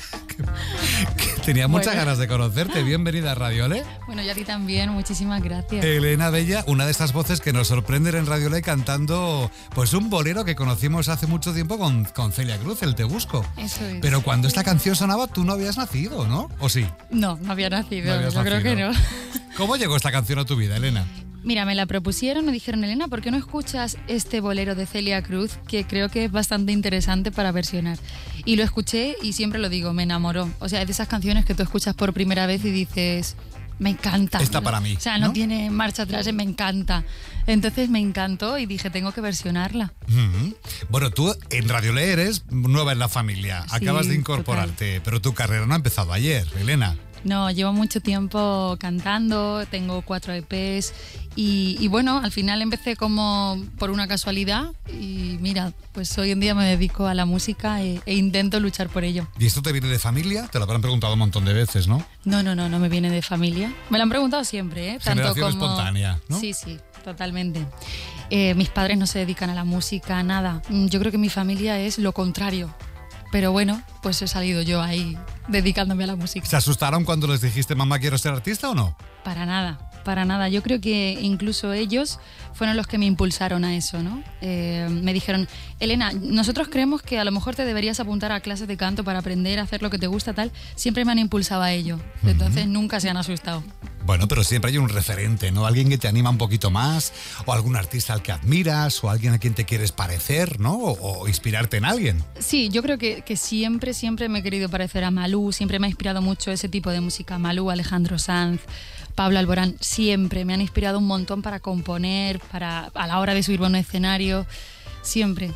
Speaker 4: Tenía muchas
Speaker 16: Bueno.
Speaker 4: ganas de conocerte. Bienvenida a Radio Olé.
Speaker 16: Bueno, yo a ti también, muchísimas gracias.
Speaker 4: Elena Bella, una de estas voces que nos sorprenden en Radio Olé cantando pues un bolero que conocimos hace mucho tiempo con, con Celia Cruz, el Te Busco.
Speaker 16: Eso es.
Speaker 4: Pero cuando esta canción sonaba, tú no habías nacido, ¿no? ¿O sí?
Speaker 16: No, no había nacido,
Speaker 4: No habías
Speaker 16: yo creo que
Speaker 4: nacido.
Speaker 16: no.
Speaker 4: ¿Cómo llegó esta canción a tu vida, Elena?
Speaker 16: Mira, me la propusieron, me dijeron, Elena, ¿por qué no escuchas este bolero de Celia Cruz? Que creo que es bastante interesante para versionar. Y lo escuché y siempre lo digo, me enamoró. O sea, es de esas canciones que tú escuchas por primera vez y dices, me encanta.
Speaker 4: Esta para mí,
Speaker 16: O sea, no,
Speaker 4: ¿no?
Speaker 16: tiene marcha atrás, me encanta. Entonces me encantó y dije, tengo que versionarla.
Speaker 4: Ujú. Bueno, tú en Radio Olé eres nueva en la familia,
Speaker 16: Sí,
Speaker 4: acabas de incorporarte, pero tu carrera no ha empezado ayer, Elena.
Speaker 16: No, llevo mucho tiempo cantando, tengo cuatro E Pes y, y bueno, al final empecé como por una casualidad y mira, pues hoy en día me dedico a la música e, e intento luchar por ello.
Speaker 4: ¿Y esto te viene de familia? Te lo habrán preguntado un montón de veces, ¿no?
Speaker 16: No, no, no, no me viene de familia. Me lo han preguntado siempre, ¿eh?
Speaker 4: Generación espontánea, ¿no?
Speaker 16: Sí, sí, totalmente. Eh, mis padres no se dedican a la música, nada. Mm, Yo creo que mi familia es lo contrario. Pero bueno, pues he salido yo ahí dedicándome a la música.
Speaker 4: ¿Se asustaron cuando les dijiste, mamá, quiero ser artista o no?
Speaker 16: Para nada, para nada. Yo creo que incluso ellos fueron los que me impulsaron a eso, ¿no? Eh, me dijeron, Elena, nosotros creemos que a lo mejor te deberías apuntar a clases de canto para aprender a hacer lo que te gusta, tal. Siempre me han impulsado a ello. Entonces nunca se han asustado.
Speaker 4: Bueno, pero siempre hay un referente, ¿no? Alguien que te anima un poquito más, o algún artista al que admiras, o alguien a quien te quieres parecer, ¿no? O, o inspirarte en alguien.
Speaker 16: Sí, yo creo que, que siempre, siempre me he querido parecer a Malú, siempre me ha inspirado mucho ese tipo de música. Malú, Alejandro Sanz, Pablo Alborán, siempre me han inspirado un montón para componer, para a la hora de subirme a un escenario, siempre.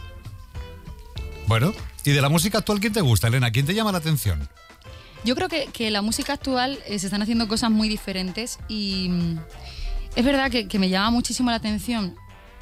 Speaker 4: Bueno, ¿y de la música actual quién te gusta, Elena? ¿Quién te llama la atención?
Speaker 16: Yo creo que, que la música actual eh, se están haciendo cosas muy diferentes y mm, es verdad que, que me llama muchísimo la atención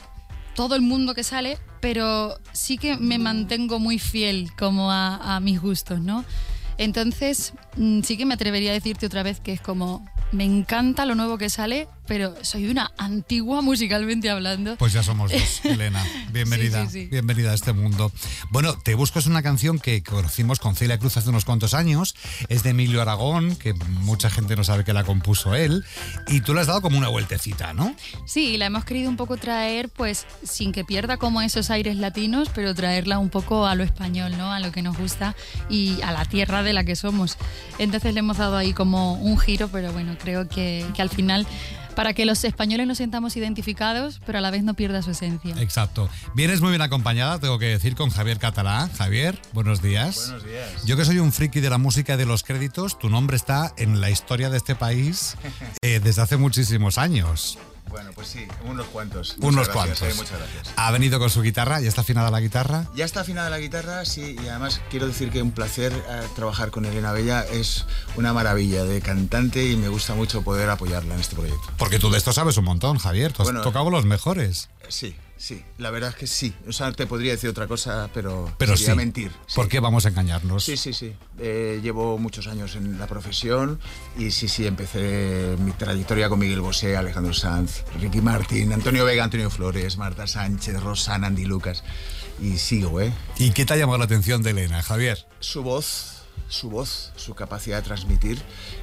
Speaker 16: todo el mundo que sale, pero sí que me mantengo muy fiel como a, a mis gustos, ¿no? Entonces mm, sí que me atrevería a decirte otra vez que es como, me encanta lo nuevo que sale, pero soy una antigua musicalmente hablando.
Speaker 4: Pues ya somos dos, Elena. Bienvenida,
Speaker 16: Sí, sí, sí.
Speaker 4: bienvenida a este mundo. Bueno, Te Busco es una canción que conocimos con Celia Cruz hace unos cuantos años. Es de Emilio Aragón, que mucha gente no sabe que la compuso él. Y tú le has dado como una vueltecita, ¿no?
Speaker 16: Sí, y la hemos querido un poco traer, pues, sin que pierda como esos aires latinos, pero traerla un poco a lo español, ¿no? A lo que nos gusta y a la tierra de la que somos. Entonces le hemos dado ahí como un giro, pero bueno, creo que, que al final, para que los españoles nos sintamos identificados, pero a la vez no pierda su esencia.
Speaker 4: Exacto. Vienes muy bien acompañada, tengo que decir, con Javier Catalá. Javier, buenos días.
Speaker 17: Buenos días.
Speaker 4: Yo que soy un friki de la música y de los créditos, tu nombre está en la historia de este país eh, desde hace muchísimos años.
Speaker 17: Bueno, pues sí, unos cuantos.
Speaker 4: Unos
Speaker 17: Muchas gracias,
Speaker 4: cuantos.
Speaker 17: eh, muchas gracias.
Speaker 4: Ha venido con su guitarra, ¿ya está afinada la guitarra?
Speaker 17: Ya está afinada la guitarra, sí, y además quiero decir que un placer eh, trabajar con Elena Bella. Es una maravilla de cantante y me gusta mucho poder apoyarla en este proyecto.
Speaker 4: Porque tú de esto sabes un montón, Javier. Tú has
Speaker 17: Bueno,
Speaker 4: tocado los mejores.
Speaker 17: Sí, sí, la verdad es que sí. O sea, te podría decir otra cosa, pero,
Speaker 4: Pero
Speaker 17: sería
Speaker 4: sí.
Speaker 17: mentir.
Speaker 4: ¿Por qué vamos a engañarnos?
Speaker 17: Sí, sí, sí. Eh, llevo muchos años en la profesión y sí, sí, empecé mi trayectoria con Miguel Bosé, Alejandro Sanz, Ricky Martin, Antonio Vega, Antonio Flores, Marta Sánchez, Rosana, Andy Lucas. Y sigo, ¿eh?
Speaker 4: ¿Y qué te ha llamado la atención de Elena, Javier?
Speaker 17: Su voz, su voz, su capacidad de transmitir.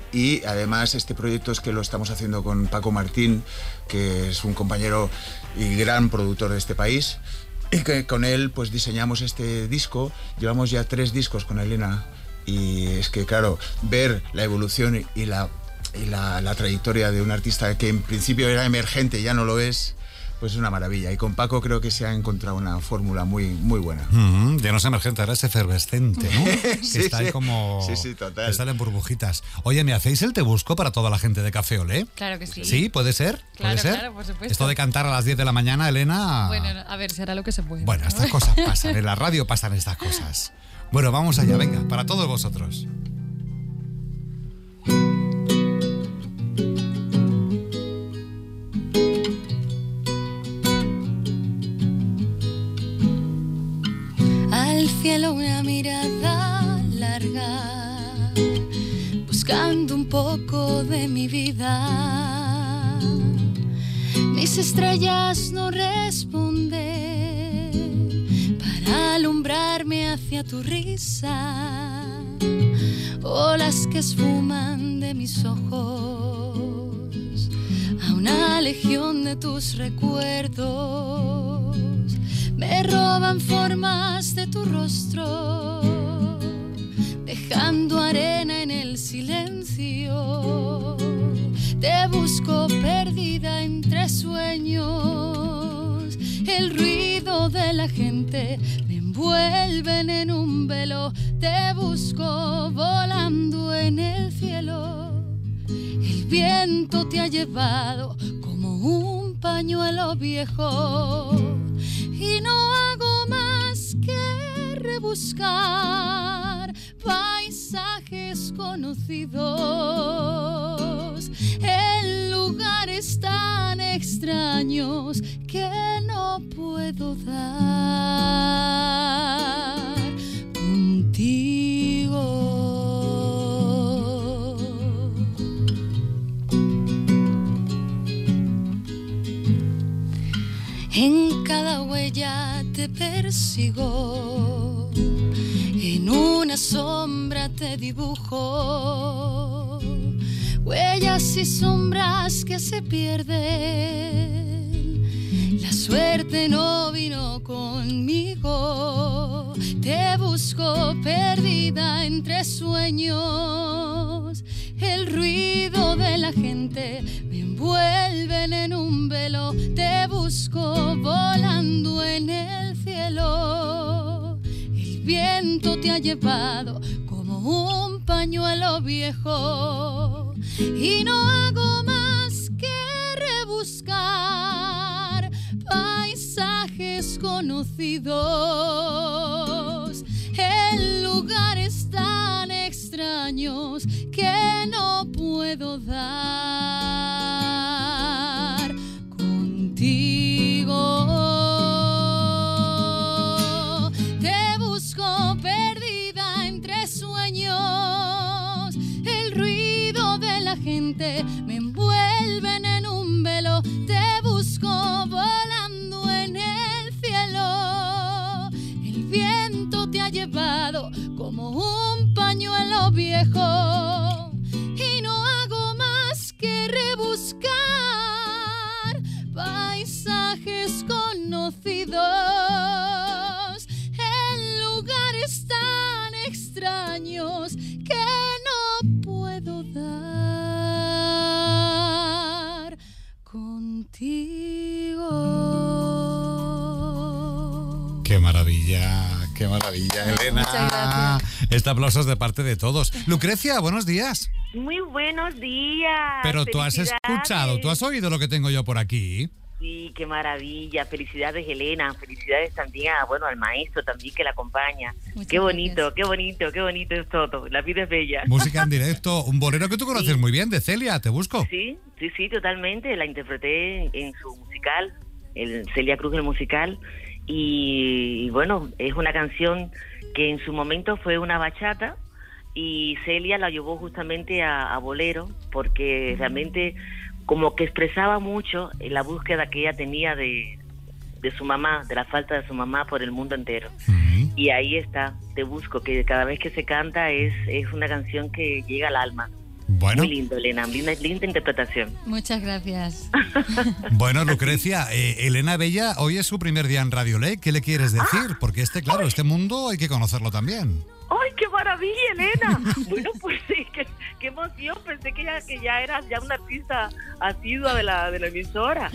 Speaker 17: Y además este proyecto es que lo estamos haciendo con Paco Martín, que es un compañero y gran productor de este país. Y que con él pues diseñamos este disco. Llevamos ya tres discos con Elena. Y es que, claro, ver la evolución y la, y la, la trayectoria de un artista que en principio era emergente, ya no lo es, pues es una maravilla. Y con Paco creo que se ha encontrado una fórmula muy, muy buena.
Speaker 4: Mm-hmm. Ya no es emergente, ahora es efervescente, ¿no?
Speaker 17: Sí,
Speaker 4: está ahí
Speaker 17: sí.
Speaker 4: como...
Speaker 17: Sí, sí, total.
Speaker 4: que salen burbujitas. Oye, ¿me hacéis el te busco para toda la gente de Café Olé?
Speaker 16: Claro que sí.
Speaker 4: ¿Sí? ¿Puede ser?
Speaker 16: Claro,
Speaker 4: ¿Puede ser?
Speaker 16: claro, por supuesto.
Speaker 4: Esto de cantar a las diez de la mañana, Elena...
Speaker 16: Bueno, a ver, será lo que se puede.
Speaker 4: Bueno, estas cosas pasan, en la radio pasan estas cosas. Bueno, vamos allá, venga, para todos vosotros.
Speaker 2: Al cielo una mirada larga, buscando un poco de mi vida. Mis estrellas no responden para alumbrarme hacia tu risa, olas que esfuman de mis ojos a una legión de tus recuerdos. Me roban formas de tu rostro, dejando arena en el silencio. Te busco perdida entre sueños. El ruido de la gente me envuelven en un velo. Te busco volando en el cielo. El viento te ha llevado como un pañuelo viejo. Y no hago más que rebuscar paisajes conocidos en lugares tan extraños que no puedo dar contigo. En cada huella te persigo, en una sombra te dibujo, huellas y sombras que se pierden. La suerte no vino conmigo, te busco perdida entre sueños. El ruido de la gente me envuelven en un velo. Te busco volando en el cielo. El viento te ha llevado como un pañuelo viejo. Y no hago más que rebuscar paisajes conocidos en lugares tan extraños que no puedo dar contigo. Te busco perdida entre sueños. El ruido de la gente me envuelven en un velo. Te busco volando en el cielo. El viento te ha llevado como un pañuelo viejo. Y no hago más que rebuscar paisajes conocidos en lugares tan extraños que no puedo dar contigo.
Speaker 4: ¡Qué maravilla! ¡Qué maravilla, Elena!
Speaker 18: Muchas gracias.
Speaker 4: Este aplauso es de parte de todos. Lucrecia, buenos días.
Speaker 18: Muy buenos días.
Speaker 4: Pero tú has escuchado, tú has oído lo que tengo yo por aquí.
Speaker 18: Sí, qué maravilla. Felicidades, Elena. Felicidades también a, bueno, al maestro también que la acompaña.
Speaker 16: Muchas
Speaker 18: qué bonito,
Speaker 16: gracias.
Speaker 18: qué bonito, qué bonito es todo. La vida es bella.
Speaker 4: Música en directo, un bolero que tú conoces
Speaker 18: Sí.
Speaker 4: muy bien, de Celia, te busco.
Speaker 18: Sí, sí, sí, totalmente. La interpreté en, en su musical, el Celia Cruz, el musical. Y, y bueno, es una canción que en su momento fue una bachata y Celia la llevó justamente a, a bolero porque realmente como que expresaba mucho la búsqueda que ella tenía de, de su mamá, de la falta de su mamá por el mundo entero.
Speaker 4: Uh-huh.
Speaker 18: Y ahí está, Te Busco, que cada vez que se canta es, es una canción que llega al alma.
Speaker 4: Bueno.
Speaker 18: Muy lindo, Elena, linda, linda interpretación.
Speaker 16: Muchas gracias.
Speaker 4: Bueno, Lucrecia, eh, Elena Bella, hoy es su primer día en Radio Ley. ¿Qué le quieres decir? Porque este, claro, este mundo hay que conocerlo también.
Speaker 18: ¡Ay, qué maravilla, Elena! Bueno, pues sí, qué, qué emoción. Pensé que ya, que ya eras ya una artista asidua de la, de la emisora.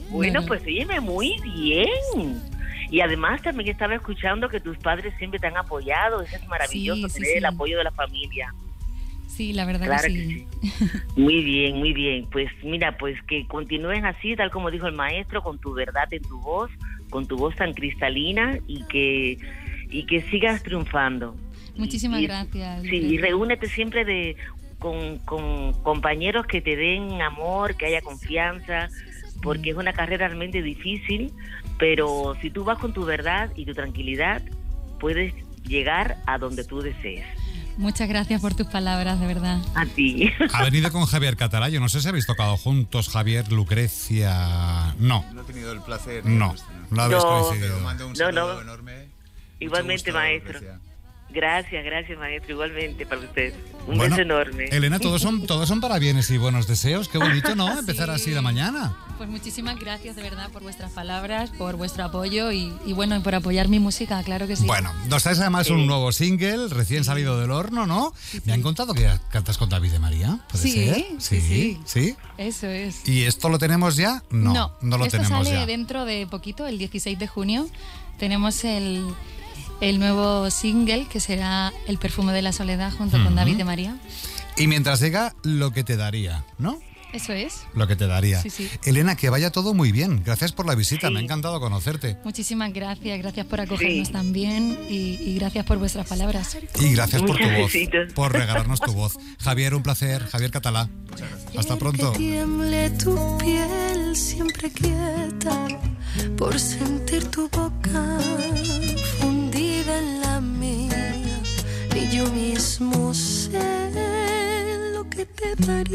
Speaker 18: Bueno,
Speaker 16: No, no.
Speaker 18: pues óyeme, muy bien. Y además también estaba escuchando que tus padres siempre te han apoyado. Eso es maravilloso,
Speaker 16: Sí, sí,
Speaker 18: tener
Speaker 16: sí.
Speaker 18: el apoyo de la familia.
Speaker 16: Sí, la verdad
Speaker 18: Claro
Speaker 16: que
Speaker 18: que
Speaker 16: sí.
Speaker 18: Muy bien, muy bien. Pues mira, pues que continúen así, tal como dijo el maestro, con tu verdad en tu voz, con tu voz tan cristalina y que y que sigas triunfando.
Speaker 16: Muchísimas
Speaker 18: Y-
Speaker 16: gracias.
Speaker 18: Sí, y reúnete siempre de con, con compañeros que te den amor, que haya confianza, porque es una carrera realmente difícil, pero si tú vas con tu verdad y tu tranquilidad, puedes llegar a donde tú desees.
Speaker 16: Muchas gracias por tus palabras, de verdad.
Speaker 18: A ti.
Speaker 4: Ha venido con Javier Catalá. Yo no sé si habéis tocado juntos, Javier, Lucrecia. No.
Speaker 17: No he tenido el placer.
Speaker 4: No, no habéis
Speaker 18: No.
Speaker 4: coincidido.
Speaker 17: Pero mando un
Speaker 18: No,
Speaker 17: saludo
Speaker 18: no.
Speaker 17: enorme.
Speaker 18: Igualmente,
Speaker 17: gusto,
Speaker 18: maestro.
Speaker 17: Lucrecia.
Speaker 18: Gracias, gracias, maestro. Igualmente para usted. Un
Speaker 4: Bueno,
Speaker 18: beso enorme.
Speaker 4: Elena, todos son, todos son parabienes y buenos deseos. Qué bonito, ¿no? Empezar así la mañana.
Speaker 16: Pues muchísimas gracias, de verdad, por vuestras palabras, por vuestro apoyo y, y bueno, por apoyar mi música, claro que sí.
Speaker 4: Bueno, nos traes además un nuevo single recién salido del horno, ¿no? Me han contado que cantas con David de María. ¿Puede
Speaker 16: Sí,
Speaker 4: ser?
Speaker 16: sí, sí.
Speaker 4: ¿Sí?
Speaker 16: Eso es.
Speaker 4: ¿Y esto lo tenemos ya? No, no, lo
Speaker 16: esto
Speaker 4: tenemos
Speaker 16: sale
Speaker 4: ya.
Speaker 16: dentro de poquito, el dieciséis de junio. Tenemos el, el nuevo single que será El perfume de la soledad junto con
Speaker 4: Ujú.
Speaker 16: David de María.
Speaker 4: Y mientras llega lo que te daría, ¿no?
Speaker 16: Eso es.
Speaker 4: Lo que te daría.
Speaker 16: Sí, sí.
Speaker 4: Elena, que vaya todo muy bien. Gracias por la visita, me ha encantado conocerte.
Speaker 16: Muchísimas gracias, gracias por acogernos también y, y gracias por vuestras palabras.
Speaker 4: Y gracias por tu
Speaker 16: Muchas
Speaker 4: voz,
Speaker 16: besitos.
Speaker 4: por regalarnos tu voz. Javier, un placer. Javier Catalá. Hasta pronto.
Speaker 2: Que tiemble tu piel siempre quieta por sentir tu boca fundida en la mía. Y yo mismo sé lo que te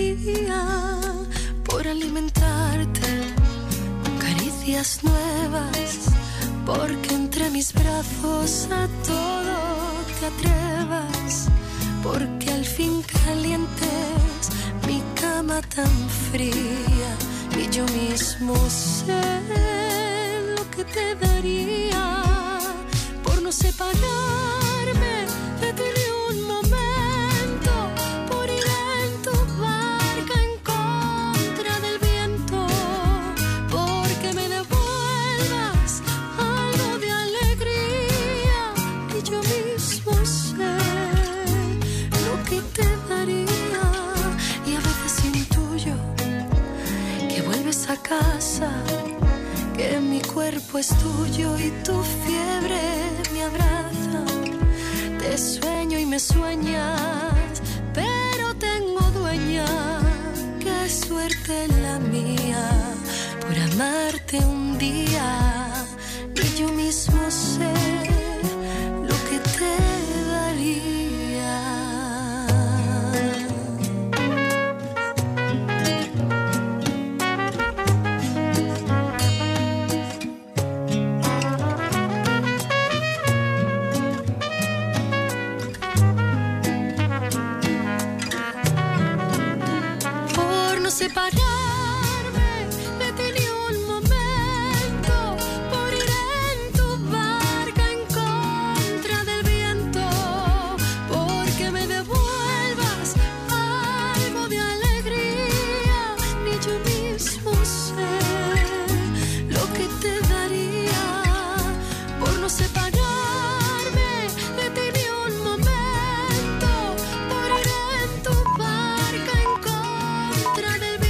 Speaker 2: daría por alimentarte con caricias nuevas, porque entre mis brazos a todo te atrevas, porque al fin calientes mi cama tan fría. Y yo mismo sé lo que te daría por no separarme de ti ni un momento, por ir en tu barca en contra del viento, porque me devuelvas algo de alegría. Y yo mismo sé lo que te daría. Y a veces intuyo que vuelves a casa, que mi cuerpo es tuyo y tu fiebre me abraza. Te sueño y me sueñas, pero tengo dueña. Qué suerte la mía por amarte un día. Y yo mismo sé lo que te daría. Por no separar